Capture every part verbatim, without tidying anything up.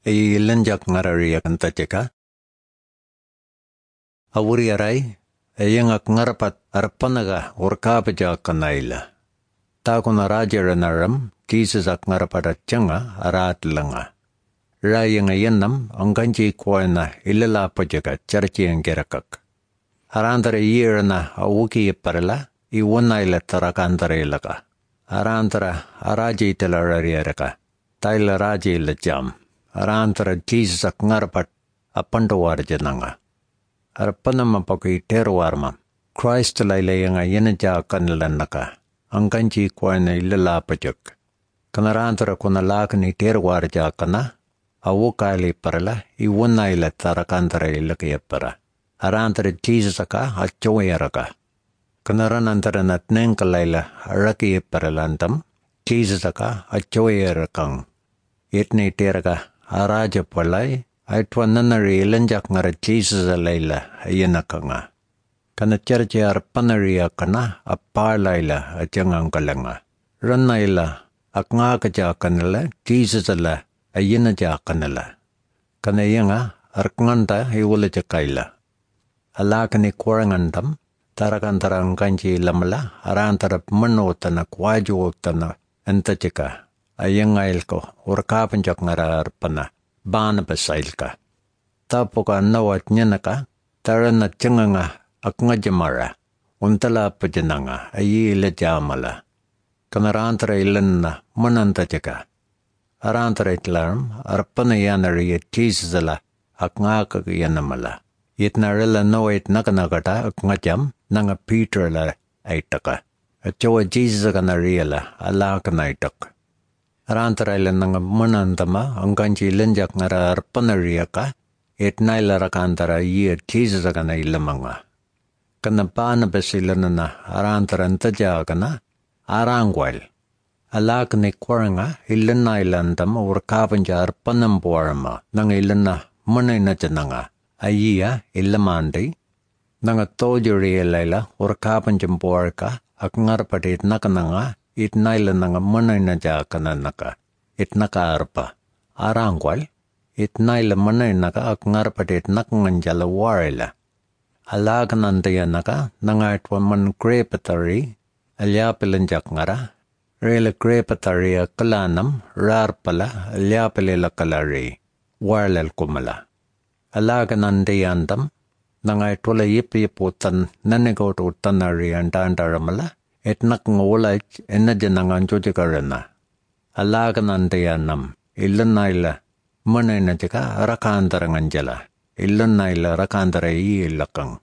ilanjak ngararia kanta ceka. Awuri arai, ayangak ngarapat arpanaga urkapaja kanaila. Takuna rajara naram, Jesus ak ngarapada changa arat langa. Rayang ayanam, angkanji kuana ilala pajaga charchi angerakak. Arantara yirana awuki parala, iwana ila tarakantara ilaka. Arantara araji talarariaraka. Taila raji ila jam. Arantara Jesus ak ngarapat apandawar jananga. Arpanama paki terwarma. Christ laila yanaja kanilanaka. Angkanji kuana ilala pajak. Kanarantara kuna lakani terwar jakana. Awukali parala iwana ila tarakantara ilaka para. Arantara Jesus aka achoyaraka. Kanaranantara natnengkalaila araki paralantam. Jesus aka achoyarakang. Itni teraka araja palai. Aitwananari ilanjak ngara Jesus alayla ayanakanga. Kana charche arpanaria kana apalaila ajangang kalanga. Rannaila akngakaja kanala Jesus ala ayanaja kanala. Kana yanga arknganta iwala jakaila. Alakani kwarangantam tarakantarang kanchi lamala arantara manotana kwajotana antachika. Ayangailko urkapanjak ngara arpana. Bana basailka. Tapoka nawat nyanaka, tarana changanga akngajamara, untala pajananga, ayi ila jamala. Kanarantara ilanna mananta jaka. Arantara itlaram, arpana yanari at Jesus-ala, akngaka yanamala. Itnarila nawait nakanagata akngajam, nanga Peter-la aitaka. Achawa Jesus-akanariala, alakanaitak. Arantara ilan nga manantama angkanchi ilanjak ngara arpanariaka itnaila rakantara iya Jesus akana ilamanga. Kana paana basilana na arantara antaja akana arangwal. Alakani kwaranga ilana ilantama urkapanja arpanampuarama nang ilana manay na jananga. Ayiya ilamandi nang tojuri ilayla urkapanjampuarka ak ngarpatit nakananga itnaila nanga manay na jakana naka. Itnaka arpa. Arangwal. Itnaila manay naka ak ngarpatit nakanganjala warila. Alaganantaya naka nangaitwa man krepatari. Alyapilanjak ngara. Rela krepatari kalanam rarpala alyapilila kalari. Warlal kumala. Alaganantayantam. Nangaitwala yipiputan nanigoto tanari antantaramala. Etnak ngolaj enajanangan jojakarana. Alaganantayanam. Ilanaila. Manay na jaka rakantarangan jala. Ilanaila rakantara iilakang.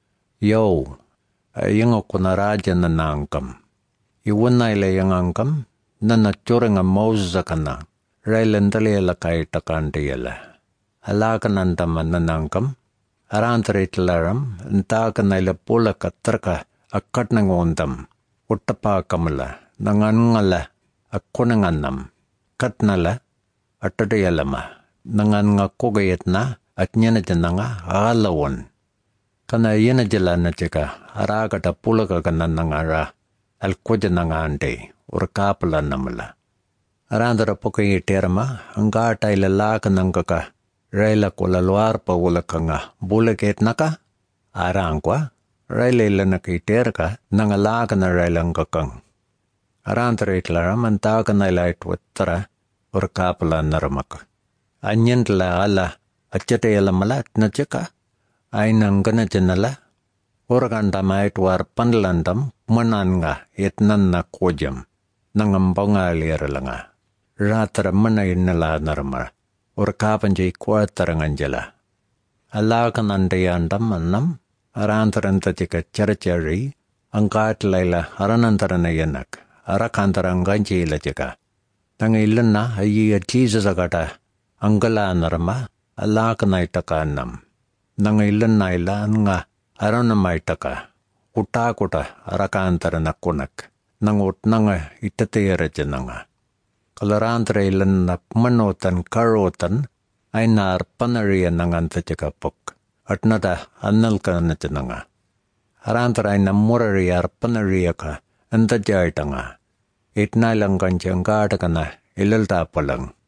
Yo. Yung ako na raja na nangkam. Iwanaila yung angkam. Nanatsuranga mausakana. Railandali alakay takantayala. Alaganantaman na nangkam. Arantaritlaram. Ntakanaila pula katraka. Akat ng ondam. Utapa kamala, nangangala, akunanganam, katnala, atadayalama, nangangakugayat na, at nyanajananga, alawan. Kana yanajala na chika, arakata pulaka kanan nangara, alkujananga ante, urkapala namala. Arandara pukay iterma, angkata ilalaka nangkaka, raila kulaluar pa ulakanga, bulakit naka, arangkwa, Raila ila nakiterka nangalaka na railang kakang. Arantara itlaram antaka na ila itwatara urkapala naramak. Anyan tala ala atchate ala malat na chika ay nang ganajanala urkantama itwar panlandam manan nga itnan na kojam nangambangali aralanga. Ratara manay nala naramar urkapan jay kwataranganjala. Alakan andayandam manam Arantaranta jika cara-cari, angkat laila aranantarana yanak, arakantarang ganji ila jika. Tangilan na ayi Jesus agata, anggala narama, alakanay takanam. Nangilan na ila nga aranamay taka, kuta-kuta arakantarana kunak, nangut nanga itatira jananga. Kalarantara ilan na manotan karotan, ay naarpanariyan nanganta jika pok. At nata annal ka na nga. Arantaray na murari arpanariya ka, anta jayta nga. Itnailang kanchang kata ka na, ilalta pa lang.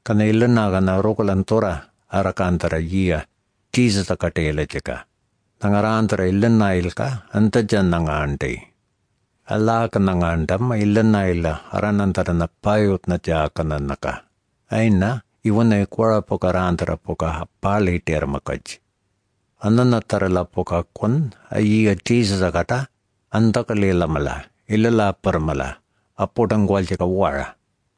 Kana ilana kana rokolantora arakantara iya Jesus takatele jeka. Nangarantara ilana ilka antajan nangante. Ala kanangandam ilana ila aranantara na payot na jakana naka. Aina iwana ikwara pokarantara poka hapali termakaj. Anana tarala poka kun iya Jesus akata antakalila mala ilala parmala apotangwal jeka wara.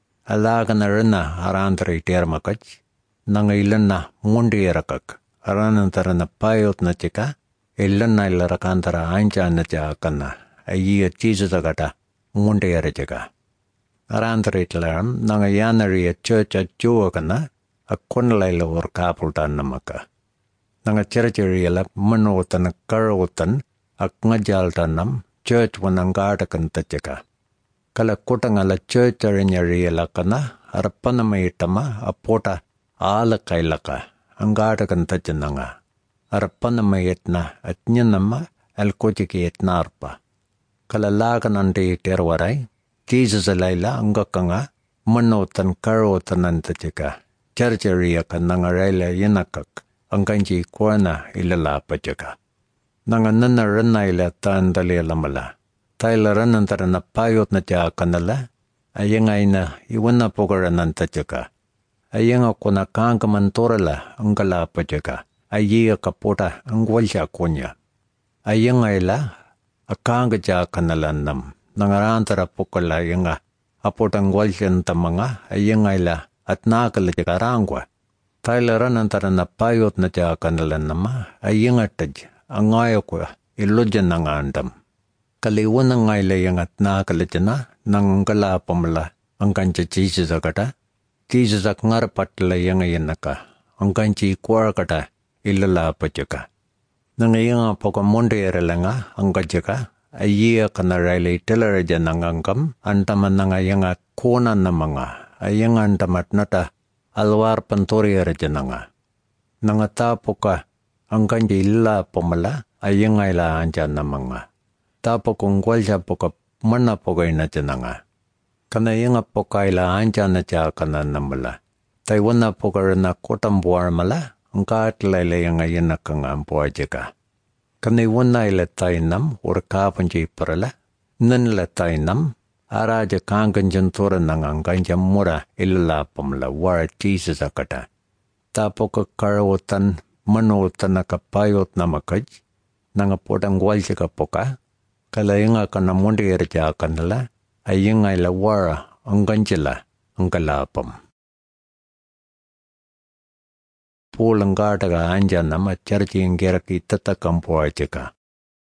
Ala kanarana arantara termakaj. Nanga ilana mundi erakak. Aranantara na payot na jeka. Ilana ila rakantara ancha na jakana. Iya Jesus agata munde erejega. Arantara itlaram nanga yanari a church at juakana a kunlaila or kapultan namaka. Nanga churcheriala manotan karotan a ngajaltanam church wanangatakan tajaka. Kala kutangala church arinyariala kana arpanamaitama a pota ala kailaka angatakan tajananga. Arpanamaitna at nyanama alkojiki etnarpa. Kalalakan ante terwarai, Jesus alaila angakanga, manotan karotan antajaka, charcharia kan nangarela yanakak, angkanji kuana ilalapa jaka. Nanganana rana ila taandali lamala, taila ranantara na payot na jakanala, ayanga ina iwana pogaran antajaka. Ayanga kuna kangkamantorala angkalapa jaka, ayia kapota angwalja kunya. Ayanga ila, akanga jakanalanam nangarantara pokala yanga apotangwaljan tamanga ayangayla at nakala jakarangwa tailaranantara na payot na jakanalanama ayangataj angayokwa ilujan nangandam kaliwan ngayla yang at nakala jana nanggala pamala ang kancha Jesus akata Jesus ak ngarapatla yang ayanaka ang kanchi kwar kata ilala pajaka. Nangayang pokamonde erelanga ang kajaka ayia kanarailay telaraja nangangkam antaman nangayanga kona na mga ayang antamat nata alwar pantori eraja nanga. Nangatapo ka ang kanji illa pomala ayang ayla anjan na mga. Tapo kung kwalja poka mana pokay na jananga. Kanayang pokayla anjan na siya kanan namala. Taiwan na pokarana kotambuar mala. Ang kaatlaila yung ngayon na kang ampo ajaka. Kanaywan na ilataynam or kapanjay parala, nanilataynam, araja kanganjan tora nang ang kanjam mura ilalapam la war Jesus akata. Tapo ka karawatan, manutan na kapayot na makaj, nangapotang walja ka poka, kalayang ka na mundi erja kanala, ayang ay la war ang kanjala ang kalapam. Pulang gataga anjanam a charchi ingeraki tatakampo ajaka.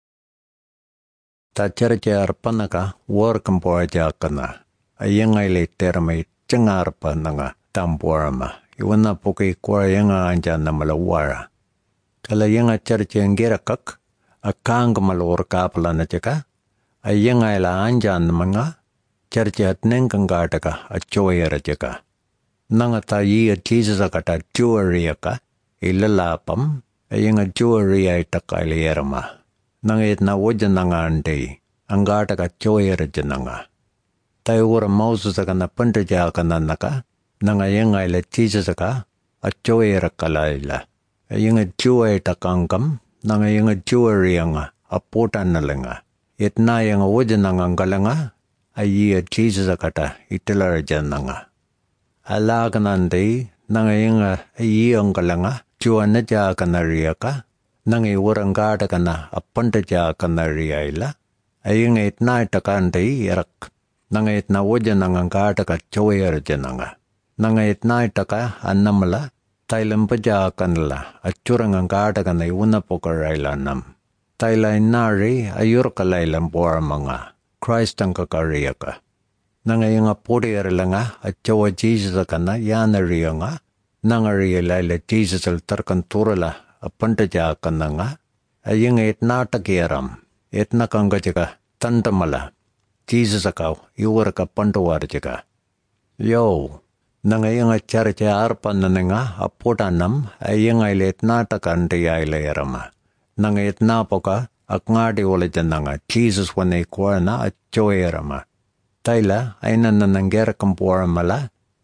Ta charchi arpanaka workampo ajakana. Ayang ay termay changarpa nanga tampuarama. Iwana poki kwa yanga anjanam malawara. Kalayang a charchi ingerakak a kang malor kapla na jaka. Ayang ay la anjan mga charchi at nengkang gataga a choyera jaka. Nanga tayi at Jesus akata jewelry ka ilalapam ayang a jewelry ay takailirama. Nangit na wajan nanga ante ang gata ka choyera jananga. Tayo ura mausu sa ka na pantaja ka na naka nanga ayang ay la Jesus ka at choyera kalayla. Ayang a jewelry takangkam nanga ayang a jewelry ang aputan na langa. It na ayang a wajan nanga galanga ayi a Jesus akata itilara jananga. Alakanante nangayang iyang kalanga juana ja kanariya ka nangi warang gada kana apanta ja kanariya ila ayang it na itakante irak nangait na wajan nangang gada ka choyer jananga nangait na itaka anamala tailam pa ja kanala at churang ang gada kana iuna pokarayla nam tailay nari ayur kalaylam por mga Christ ang kakariya ka. Nangayang apuri erlanga at jawa Jesus akana yanariya nga nangariya layla Jesus al tarkanturala apantaja akana nga ayang etna takiyaram etna kanga jaga tantamala Jesus akaw iwar ka pantuwar jaga yo nangayang acharcha arpan na nga aputanam ayang ay etna takantiya ilayarama nangayetna poka akngadi wala dyan nga Jesus wanay kwa na at joyerama Taila ay nanananggera kampuara mala,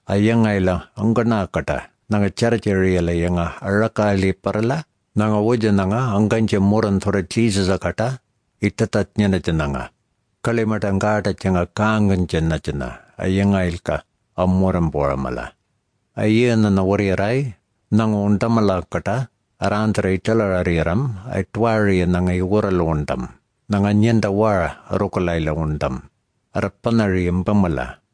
Ayangayla angana kata nanga characheriala yanga arakali parala nanga wojananga anganche moran thora Jesus kata itatatnyana jananga kalimata ngata changa kangan janna jana ayangailka amoran boramala ayena na warirai nanga undamala kata arantra italariram aitwari nanga iwural undam nanga nyenda wara arukalaila undam arapanari mbamala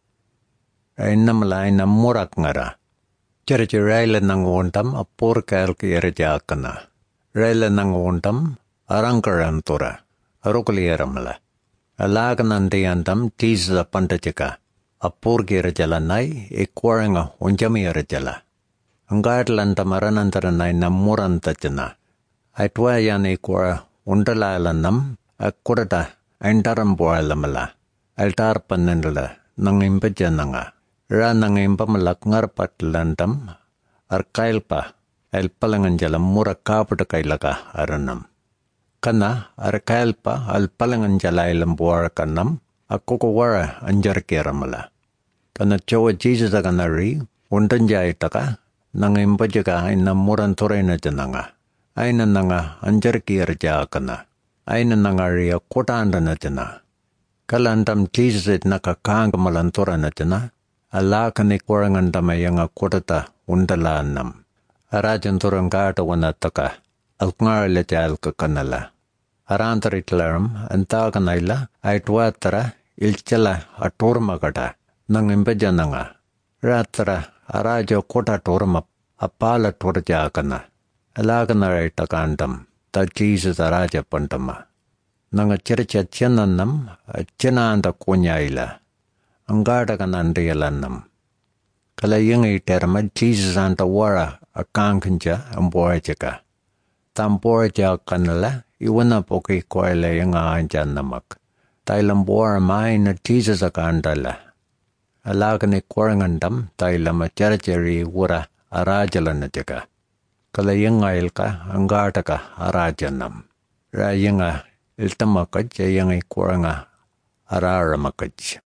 ainamala aina murak ngara Cherici raila nang undam apur kail ki erjakana. Raila nang undam arangkarantura arukali eramala. Alaganandi andam tisa pandajaka. Apur ki erjalanai ikwaranga unjami erjala. Angadlanta maranantaranai namurantachana. Aitwayan ikwara undalalanam akurata aintarambualamala. Altarpanendala nang imbajananga. Ra nang impamalak ngarpat lantam arkailpa alpalangan jalam mura kapata kailaka aranam. Kana arkailpa alpalangan jala ilam buar kanam akoko wara anjar keramala. Kana cawa Jesus akanari undan jai taka nang impajaga aina muran torena jananga. Aina nanga anjar kerja akana. Aina nanga ria kota andana jana. Kalantam Jesus it naka kanga malantorana jana. Alakani korangan tamayanga kotata undalanam. Arajan turang kata wanataka. Alkngarle jalka kanala. Arantaritlaram antakanaila aitwatara ilchala aturma kata. Nang impejananga. Ratara araja kota turma apala turjakana. Alakanaray takandam. Ta Jesus araja pantama. Nanga chircha chenanam chenanda kunyaila. Angada kanandiyalanam. Kala yung iterma Jesus anta wara akangkanja amborjaka. Tamborja kanala iwana poki koile yung aanjan namak. Tailambora main na Jesus akandala. Alagani korangandam tailama charachari wara arajalan jaka. Kala yung ilka angada ka arajanam. Ra yung iltamakaj yung koranga araramakaj.